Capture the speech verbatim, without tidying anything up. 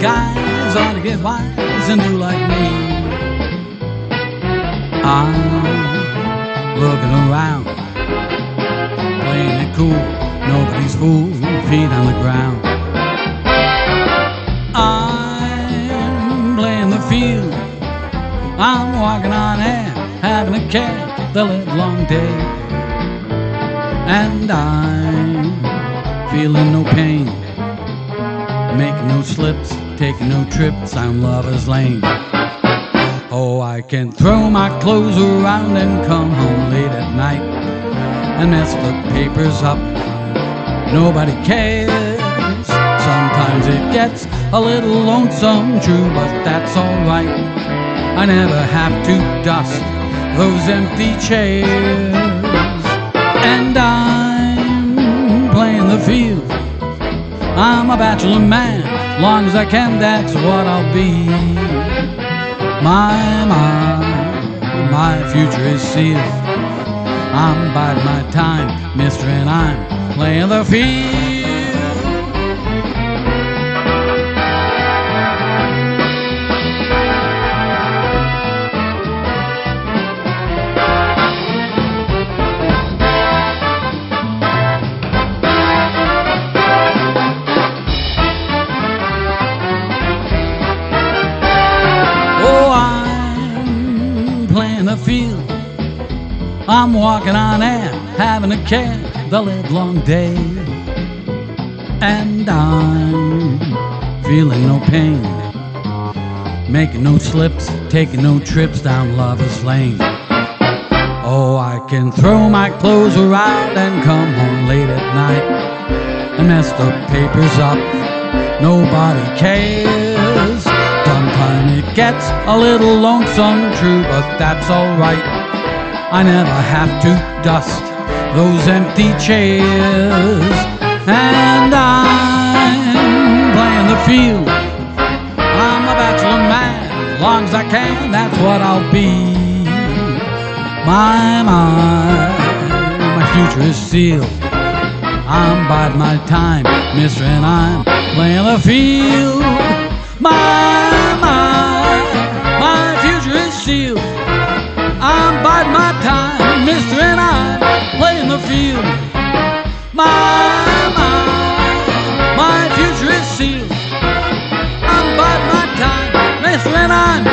guys ought to get wise and do like me. I'm looking around, playing it cool, nobody's fool, feet on the ground. I'm playing the field, I'm walking on air, having a care the livelong day. And I'm feeling no pain, making no slips, taking no trips down Lover's Lane. Oh, I can throw my clothes around and come home late at night and mess the papers up. Nobody cares. Sometimes it gets a little lonesome, true, but that's alright. I never have to dust those empty chairs. And I'm playing the field, I'm a bachelor man, long as I can, that's what I'll be. My, my, my future is sealed. I'm biding my time, mister, and I'm playing the field. The field, I'm walking on air, having a care the livelong day. And I'm feeling no pain, making no slips, taking no trips down Lover's Lane. Oh, I can throw my clothes around and come home late at night and mess the papers up, nobody cares. Sometimes it gets a little lonesome, true, but that's alright. I never have to dust those empty chairs. And I'm playing the field, I'm a bachelor man, long as I can, that's what I'll be. My, my, my future is sealed. I'm biding my time, mister, and I'm playing the field. My, my, my future is sealed. I'm biding my time, mister, and I'm playing the field. My, my, my future is sealed. I'm biding my time, mister, and I'm